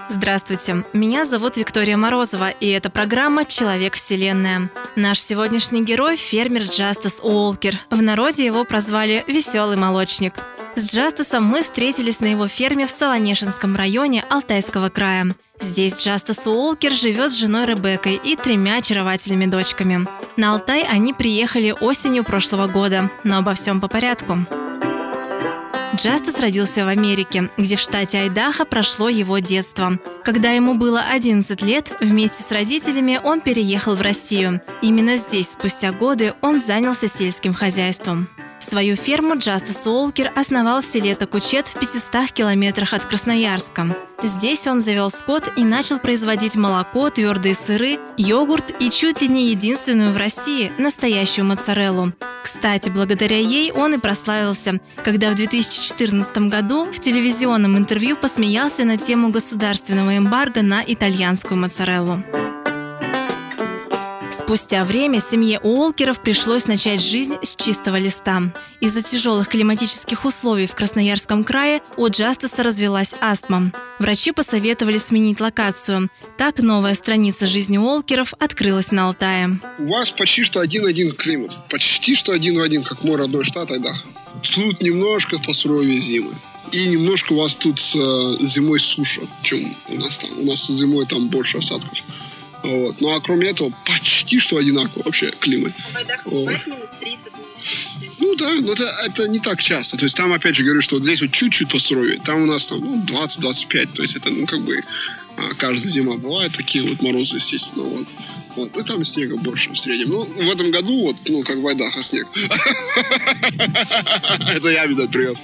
Здравствуйте, меня зовут Виктория Морозова, и это программа «Человек-Вселенная». Наш сегодняшний герой – фермер Джастис Уолкер. В народе его прозвали «Веселый молочник». С Джастисом мы встретились на его ферме в Солонешинском районе Алтайского края. Здесь Джастис Уолкер живет с женой Ребеккой и 3 очаровательными дочками. На Алтай они приехали осенью прошлого года, но обо всем по порядку. Джастис родился в Америке, где в штате Айдахо прошло его детство. Когда ему было 11 лет, вместе с родителями он переехал в Россию. Именно здесь, спустя годы, он занялся сельским хозяйством. Свою ферму Джастис Уолкер основал в селе Токучет в 500 километрах от Красноярска. Здесь он завел скот и начал производить молоко, твердые сыры, йогурт и чуть ли не единственную в России настоящую моцареллу. Кстати, благодаря ей он и прославился, когда в 2014 году в телевизионном интервью посмеялся на тему государственного эмбарго на итальянскую моцареллу. Спустя время семье Уолкеров пришлось начать жизнь с чистого листа. Из-за тяжелых климатических условий в Красноярском крае у Джастиса развилась астма. Врачи посоветовали сменить локацию. Так новая страница жизни Уолкеров открылась на Алтае. У вас почти что один-один климат. Почти что один в один, как мой родной штат Айдахо. Тут немножко посуровее зимы. И немножко у вас тут зимой суша, чем у нас там. У нас зимой там больше осадков. Вот. Ну а кроме этого, почти что одинаково вообще климат. В Айдахо бывает минус 30, минус 35. Ну да, но это не так часто. То есть там, опять же, говорю, что вот здесь вот чуть-чуть посуровее. Там у нас там 20-25. То есть это, каждая зима бывает такие вот морозы, естественно. Вот. И там снега больше в среднем. Ну, в этом году, как в Айдахо снег. Это я, видать, привез.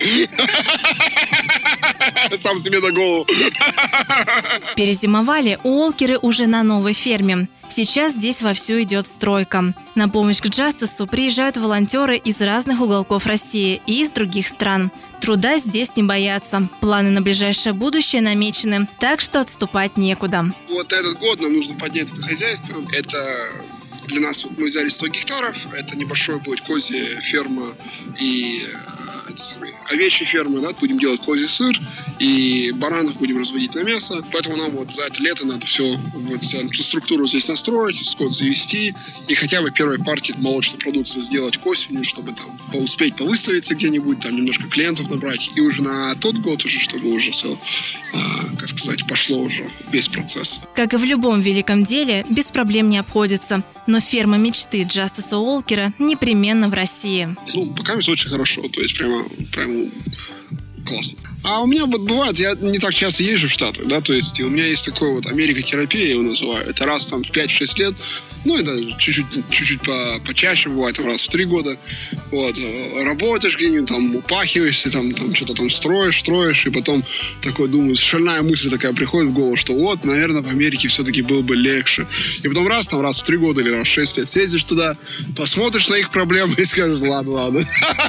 Сам себе на голову. Перезимовали Уолкеры уже на новой ферме. Сейчас здесь вовсю идет стройка. На помощь к Джастису приезжают волонтеры из разных уголков России и из других стран. Труда здесь не боятся. Планы на ближайшее будущее намечены, так что отступать некуда. Вот этот год нам нужно поднять это хозяйство. Это для нас, мы взяли 100 гектаров. Это небольшое будет козья ферма и овечья ферма, да, будем делать козий сыр, и баранов будем разводить на мясо. Поэтому нам вот за это лето надо всю структуру здесь настроить, скот завести, и хотя бы первой партии молочной продукции сделать к осени, чтобы там успеть повыставиться где-нибудь, там немножко клиентов набрать, и уже на тот год уже, чтобы уже все, пошло уже весь процесс. Как и в любом великом деле, без проблем не обходится. Но ферма мечты Джастиса Уолкера непременно в России. Пока очень хорошо, то есть прямо классно. А у меня бывает, я не так часто езжу в Штаты, да, то есть у меня есть такой вот америкотерапия, я его называю. Это раз там в 5-6 лет, и даже чуть-чуть почаще бывает, раз в 3 года. Вот, работаешь где-нибудь, там упахиваешься, там что-то там строишь, и потом такой думаю, шальная мысль такая приходит в голову, что вот, наверное, в Америке все-таки было бы легче. И потом раз в 3 года или раз в 6 лет съездишь туда, посмотришь на их проблемы и скажешь, ладно.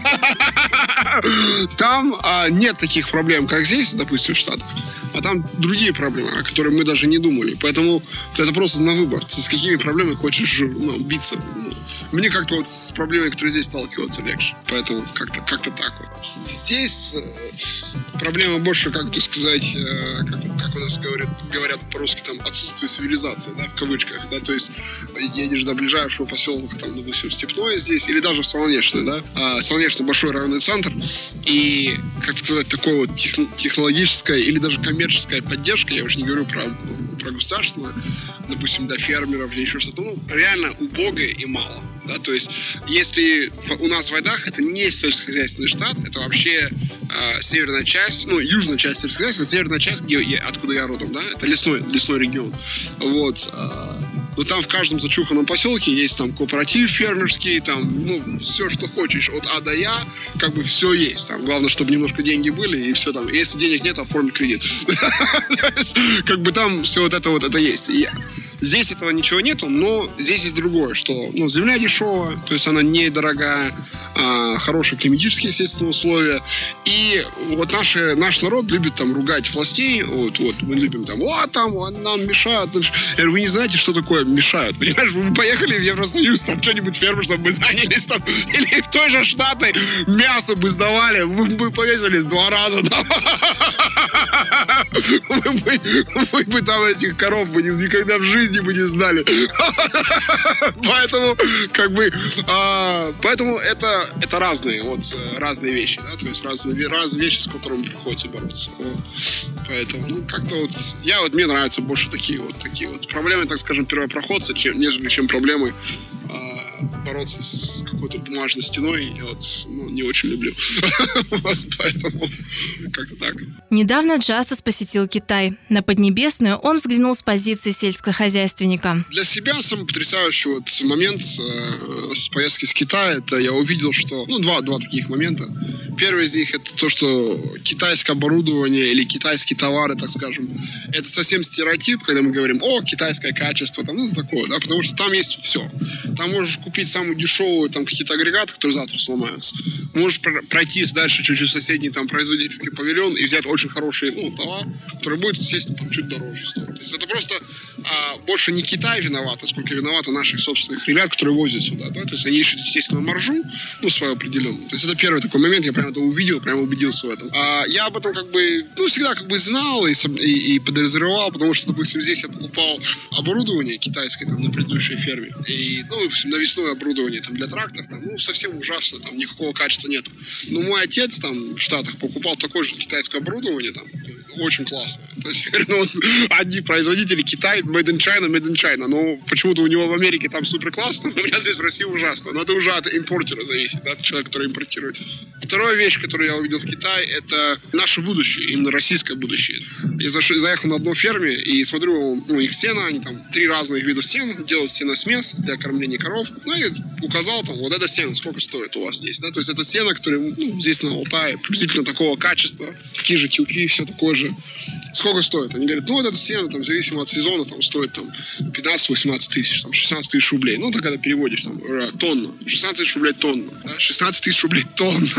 Там нет таких проблем, как здесь, допустим, в Штатах. А там другие проблемы, о которых мы даже не думали. Поэтому это просто на выбор. С какими проблемами хочешь биться. Мне как-то вот с проблемами, которые здесь сталкиваться, легче. Поэтому как-то так вот. Здесь проблема больше, как у нас говорят по-русски, там, отсутствие цивилизации, да, в кавычках, да, то есть едешь до ближайшего поселка, там, допустим, Степное здесь, или даже в Солонечное, да, Солонечный большой районный центр, и, такое вот технологическая или даже коммерческая поддержка, я уже не говорю про государство, допустим, до фермеров или еще что-то, реально убого и мало. Да, то есть, если у нас в Айдахо это не сельскохозяйственный штат, это вообще северная часть, южная часть сельскохозяйства, северная часть, откуда я родом, да, это лесной регион. Вот. Но там в каждом зачуханном поселке есть там кооператив фермерский, там, все, что хочешь, от А до Я, все есть. Там, главное, чтобы немножко деньги были, и все там. Если денег нет, оформи кредит. Там все это есть. И здесь этого ничего нету, но здесь есть другое, что земля дешевая, то есть она недорогая, хорошие климатические, естественно, условия. И вот наш народ любит там ругать властей, вот мы любим там нам мешают. Я говорю, вы не знаете, что такое мешают, понимаешь? Вы поехали в Евросоюз, там что-нибудь фермерством бы занялись, там, или в той же Штаты мясо бы сдавали, вы бы повесились 2 раза, там. вы бы там этих коров бы никогда в жизни бы не знали. Поэтому, как бы, поэтому это разные вещи, да, то есть разные вещи, с которыми приходится бороться. Поэтому, как-то мне нравятся больше такие вот проблемы, так скажем, первопроходца, нежели чем проблемы бороться с какой-то бумажной стеной. Я не очень люблю. Поэтому как-то так. Недавно Джастис посетил Китай. На Поднебесную он взглянул с позиции сельскохозяйственника. Для себя самый потрясающий момент с поездки с Китая, это я увидел, что... два таких момента. Первый из них это то, что китайское оборудование или китайские товары, так скажем, это совсем стереотип, когда мы говорим: о, китайское качество, такое, да, потому что там есть все. Там можешь купить самую дешевую, какие-то агрегаты, которые завтра сломаются. Можешь пройтись дальше чуть-чуть в соседний производительский павильон и взять очень хороший товар, который будет, естественно, чуть дороже стоить. То есть это просто больше не Китай виноват, а сколько виноваты наших собственных ребят, которые возят сюда, да, то есть они ищут, естественно, маржу, свою определенную. То есть это первый такой момент, я прям это увидел, прям убедился в этом. Я об этом всегда знал и подозревал, потому что, допустим, здесь я покупал оборудование китайское на предыдущей ферме. И, навесное оборудование для трактора, совсем ужасно, никакого качества нет. Но мой отец в Штатах покупал такое же китайское оборудование, очень классно. То есть, одни производители Китай, made in China, но почему-то у него в Америке там супер классно, у меня здесь в России ужасно. Но это уже от импортера зависит, да, от человека, который импортирует. Вторая вещь, которую я увидел в Китае, это наше будущее, именно российское будущее. Я заехал на одну ферме и смотрю, их сено, они 3 разных вида сена, делают сеносмес для кормления коров. И указал вот это сено, сколько стоит у вас здесь, да, то есть это сено, которое, здесь на Алтае, приблизительно такого качества, такие же тюки, все такое же. Сколько стоит? Они говорят, вот это сено, зависимо от сезона, стоит 15-18 тысяч, 16 тысяч рублей. Так когда переводишь, тонну. 16 тысяч рублей тонну. Да? 16 тысяч рублей тонна.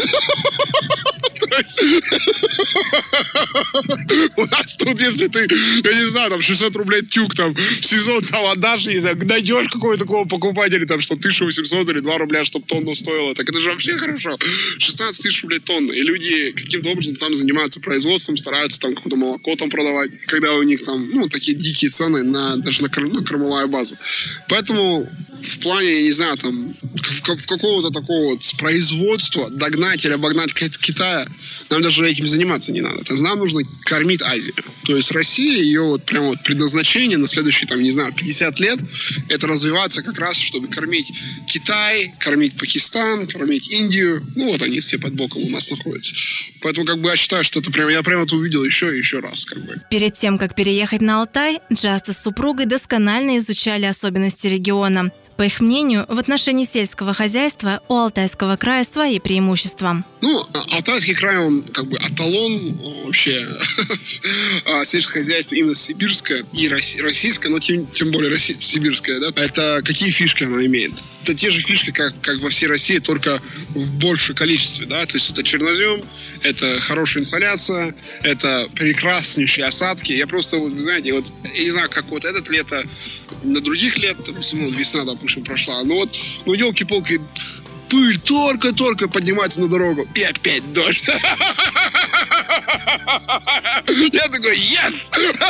У нас тут, если ты, я не знаю, 600 рублей тюк в сезон отдашь, не знаю, найдешь какого-то такого покупателя, что 1800 или 2 рубля, чтобы тонну стоило, так это же вообще хорошо. 16 тысяч рублей тонна. И люди каким-то образом там занимаются производством, стараются какое-то молоко продавать, когда у них такие дикие цены даже на кормовая база. Поэтому в плане, я не знаю, в какого-то такого производства догнать или обогнать Китая, нам даже этим заниматься не надо. Нам нужно кормить Азию. То есть Россия, ее предназначение на следующие, 50 лет, это развиваться как раз, чтобы кормить Китай, кормить Пакистан, кормить Индию. Они все под боком у нас находятся. Поэтому, я считаю, что я прям это увидел еще и еще раз, Перед тем, как переехать на Алтай, Джастис с супругой досконально изучали особенности региона. По их мнению, в отношении сельского хозяйства у Алтайского края свои преимущества. Алтайский край, он эталон вообще сельского хозяйства именно сибирское и российское, но тем более сибирское, да, это какие фишки оно имеет? Это те же фишки, как во всей России, только в большем количестве, да, то есть это чернозем, это хорошая инсоляция, это прекраснейшие осадки. Я просто, вы знаете, я не знаю, как этот лето на других лет, весна, допустим, прошла, елки-палки, пыль только-только поднимается на дорогу, и опять дождь. Я такой, yes!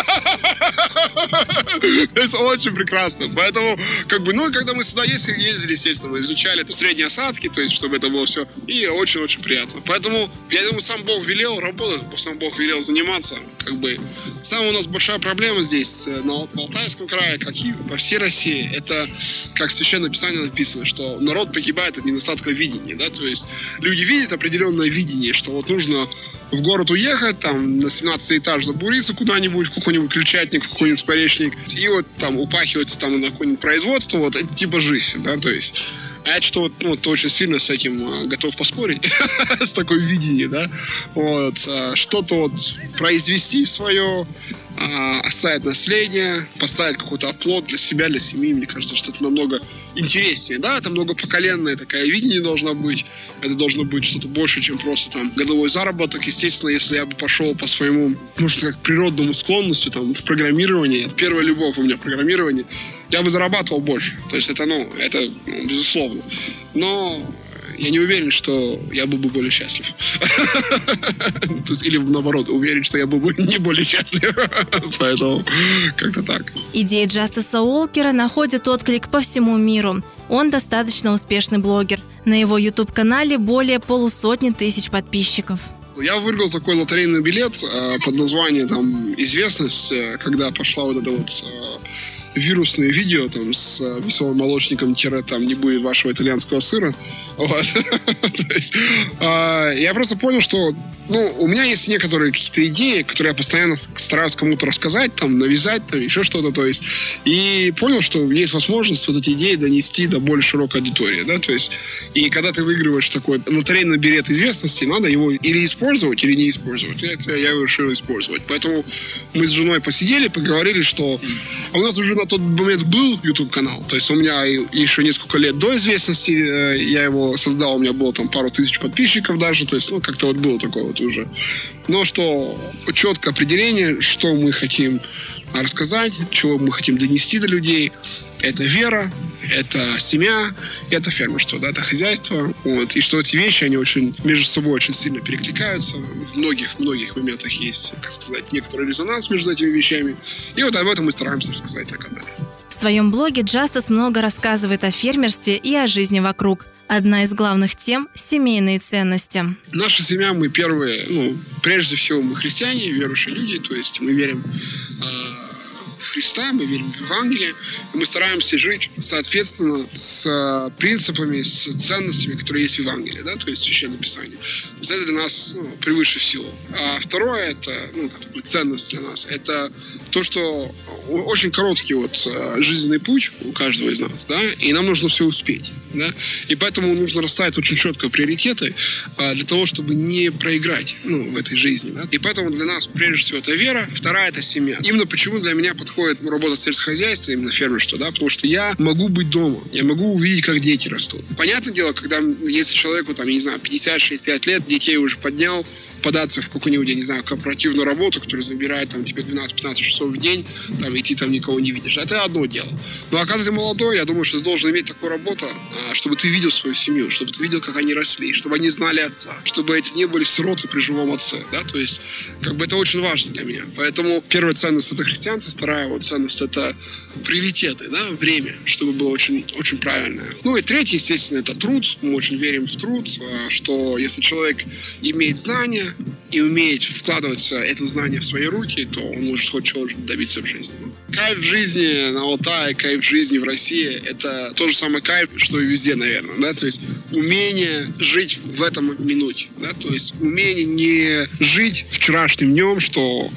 Это очень прекрасно. Поэтому, когда мы сюда ездили, естественно, мы изучали средние осадки, то есть, чтобы это было все, и очень-очень приятно. Поэтому, я думаю, сам Бог велел работать, сам Бог велел заниматься. Самая у нас большая проблема здесь, на Алтайском крае, как и во всей России, это, как в Священном Писании написано, что народ погибает от недостатка видения, да, то есть люди видят определенное видение, что нужно в город уехать, на 17 этаж забуриться куда-нибудь, в какой-нибудь крольчатник, в какой-нибудь скворечник, и упахиваться на какое-нибудь производство, это типа жизнь, да, то есть. А я что-то очень сильно с этим готов поспорить, с такой видением, да, что-то произвести свое, оставить наследие, поставить какой-то оплот для себя, для семьи. Мне кажется, что это намного интереснее, да, это многопоколенное такое видение должно быть, это должно быть что-то больше, чем просто годовой заработок. Естественно, если я бы пошел по своему, может, как природному склонности, в программировании, первая любовь у меня программирование, я бы зарабатывал больше. То есть это безусловно. Но я не уверен, что я был бы более счастлив. Или наоборот, уверен, что я был бы не более счастлив. Поэтому как-то так. Идеи Джастиса Уолкера находят отклик по всему миру. Он достаточно успешный блогер. На его YouTube-канале более 500 тысяч подписчиков. Я выиграл такой лотерейный билет под названием «Известность», когда пошла вот эта вот вирусные видео там с веселым молочником там не будет вашего итальянского сыра. Вот. То есть, я просто понял, что у меня есть некоторые какие-то идеи, которые я постоянно стараюсь кому-то рассказать, там, навязать, там, еще что-то, то есть, и понял, что есть возможность вот эти идеи донести до более широкой аудитории, да, то есть, и когда ты выигрываешь такой лотерейный билет известности, надо его или использовать, или не использовать. Я его решил использовать. Поэтому мы с женой посидели, поговорили, что у нас уже на тот момент был YouTube-канал, то есть у меня еще несколько лет до известности я его создал, у меня было там пару тысяч подписчиков даже, то есть, как-то вот было такое вот уже. Но что четкое определение, что мы хотим рассказать, чего мы хотим донести до людей, это вера, это семья, это фермерство, да, это хозяйство. Вот. И что эти вещи, они очень между собой очень сильно перекликаются. В многих моментах есть, как сказать, некоторый резонанс между этими вещами. И вот об этом мы стараемся рассказать на канале. В своем блоге Джастис много рассказывает о фермерстве и о жизни вокруг. Одна из главных тем – семейные ценности. Наша семья, мы первые, прежде всего, мы христиане, верующие люди, то есть мы верим в Христа, мы верим в Евангелие, и мы стараемся жить, соответственно, с принципами, с ценностями, которые есть в Евангелии, да, то есть в Священном Писании. То есть это для нас превыше всего. А второе, это, ценность для нас, это то, что очень короткий жизненный путь у каждого из нас, да, и нам нужно все успеть, да, и поэтому нужно расставить очень четко приоритеты для того, чтобы не проиграть, в этой жизни, да, и поэтому для нас, прежде всего, это вера, вторая – это семья. Именно почему для меня подходит работа в сельском хозяйстве, именно фермерство, да, потому что я могу быть дома, я могу увидеть, как дети растут. Понятное дело, когда, если человеку, 50-60 лет, детей уже поднял, податься в какую-нибудь, я не знаю, корпоративную работу, которая забирает тебе 12-15 часов в день, и ты там никого не видишь. Это одно дело. Ну, а когда ты молодой, я думаю, что ты должен иметь такую работу, чтобы ты видел свою семью, чтобы ты видел, как они росли, чтобы они знали отца, чтобы эти не были сироты при живом отце, да, то есть, это очень важно для меня. Поэтому первая ценность – это христианство, вторая ценность – это приоритеты, да, время, чтобы было очень, очень правильное. И третье, естественно, это труд. Мы очень верим в труд, что если человек имеет знания и умеет вкладывать это знание в свои руки, то он может хоть чего-то добиться в жизни. Кайф в жизни на Алтае, кайф в жизни в России – это тот же самый кайф, что и везде, наверное, да, то есть умение жить в этом минуте, да, то есть умение не жить вчерашним днем, что,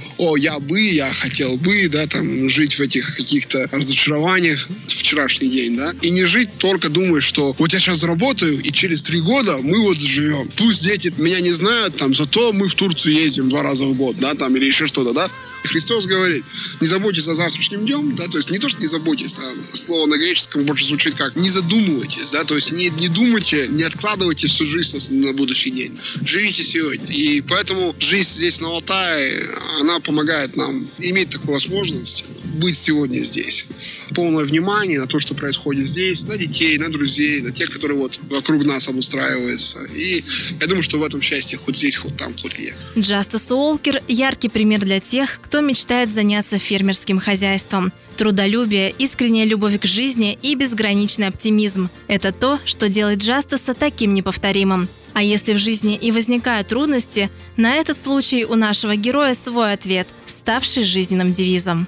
я хотел бы, да, жить в этих каких-то разочарованиях вчерашний день, да, и не жить только думая, что я сейчас заработаю, и через 3 года мы заживем. Пусть дети меня не знают, зато мы в Турцию ездим 2 раза в год, да, или еще что-то, да. Христос говорит, не заботьтесь о завтрашнем днем, да, то есть не то, что не заботьтесь, а слово на греческом больше звучит как не задумывайтесь, да, то есть не думайте, не откладывайте всю жизнь на будущий день. Живите сегодня. И поэтому жизнь здесь на Алтае, она помогает нам иметь такую возможность быть сегодня здесь. Полное внимание на то, что происходит здесь, на детей, на друзей, на тех, которые вокруг нас обустраиваются. И я думаю, что в этом счастье хоть здесь, хоть там, хоть где. Джастис Уолкер – яркий пример для тех, кто мечтает заняться фермерским хозяйством. Трудолюбие, искренняя любовь к жизни и безграничный оптимизм – это то, что делает Джастиса таким неповторимым. А если в жизни и возникают трудности, на этот случай у нашего героя свой ответ, ставший жизненным девизом.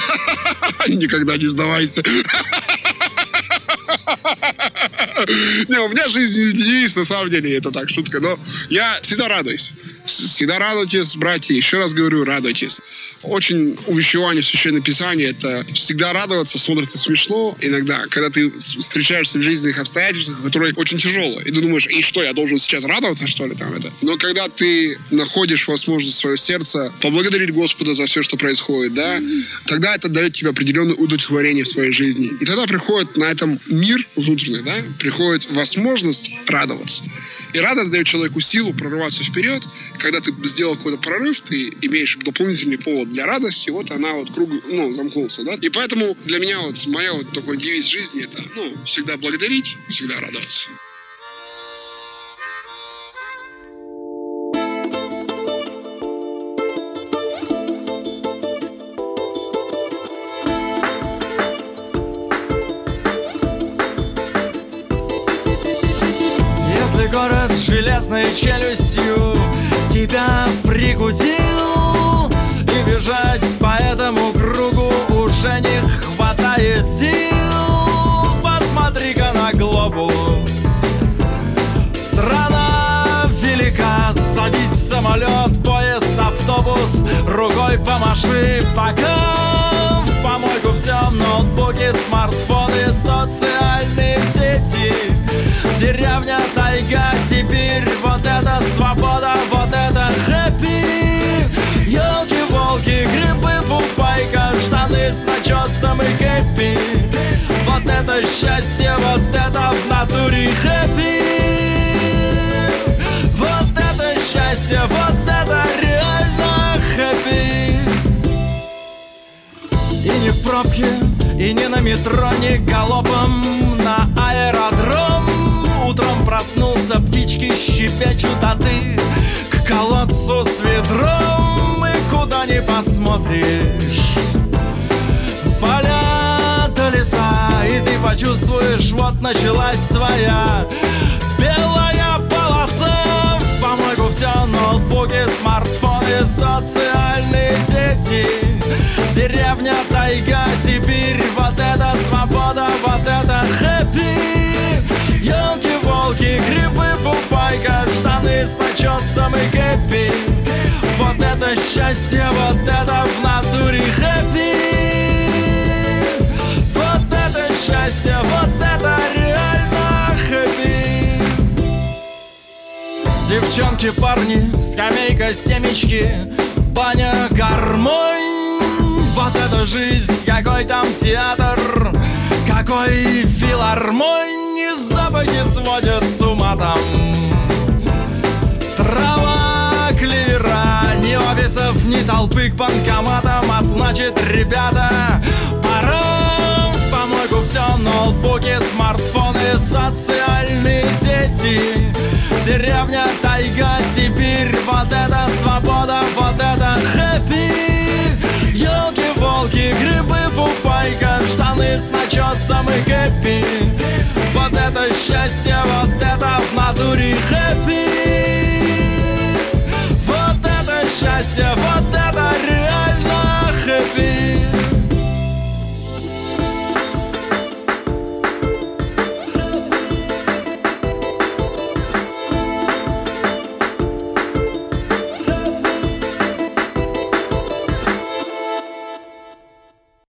Никогда не сдавайся. Не, у меня жизнь девиз, на самом деле, это так, шутка, но я всегда радуюсь. Всегда радуйтесь, братья, еще раз говорю, радуйтесь. Очень увещевание в Священном Писании – это всегда радоваться, смотрится смешно иногда, когда ты встречаешься в жизненных обстоятельствах, которые очень тяжелые, и ты думаешь, и что, я должен сейчас радоваться, что ли, это? Но когда ты находишь возможность в свое сердце поблагодарить Господа за все, что происходит, да, тогда это дает тебе определенное удовлетворение в своей жизни. И тогда приходит на этом мир внутренний, да, приходит возможность радоваться. И радость дает человеку силу прорваться вперед. Когда ты сделал какой-то прорыв, ты имеешь дополнительный повод для радости, она круг, замкнулся, да. И поэтому для меня моя такой девиз жизни – это, всегда благодарить, всегда радоваться. с железной челюстью тебя прикусил, и бежать по этому кругу уже не хватает сил. Посмотри-ка на глобус, страна велика. Садись в самолет, поезд, автобус, рукой помаши пока. В помойку все, ноутбуки, смартфоны, социальные сети. Деревня, тайга, Сибирь, вот это свобода, вот это хэппи. Ёлки-волки, грибы, фуфайка, штаны с начесом и кэппи. Вот это счастье, вот это в натуре хэппи. Вот это счастье, вот это реально хэппи. И не в пробке, и не на метро, не галопом на аэродром. Утром проснулся, птички щебечут, а ты к колодцу с ведром. И куда ни посмотришь, поля до леса, и ты почувствуешь, вот началась твоя белая полоса. В помойку все, ноутбуки, смартфоны, социальные сети. Деревня, тайга, Сибирь, вот это свобода, вот это хэппи. Ёлки-волки, грибы, фуфайка, штаны с начесом и кэппи. Вот это счастье, вот это в натуре хэппи. Вот это счастье, вот это реально хэппи. Девчонки, парни, скамейка, семечки, баня, гармонь. Вот это жизнь, какой там театр, какой филармонь. Запахи сводят с ума там. Трава, клевера, ни офисов, ни толпы к банкоматам. А значит, ребята, пора в помойку все, ноутбуки, смартфоны, социальные сети. Деревня, тайга, Сибирь, вот это свобода, вот это хэппи. Ёлки-волки, грибы, фуфайка, штаны с начесом и кэппи. Вот это счастье, вот это в натуре хэппи. Вот это счастье, вот это реально хэппи.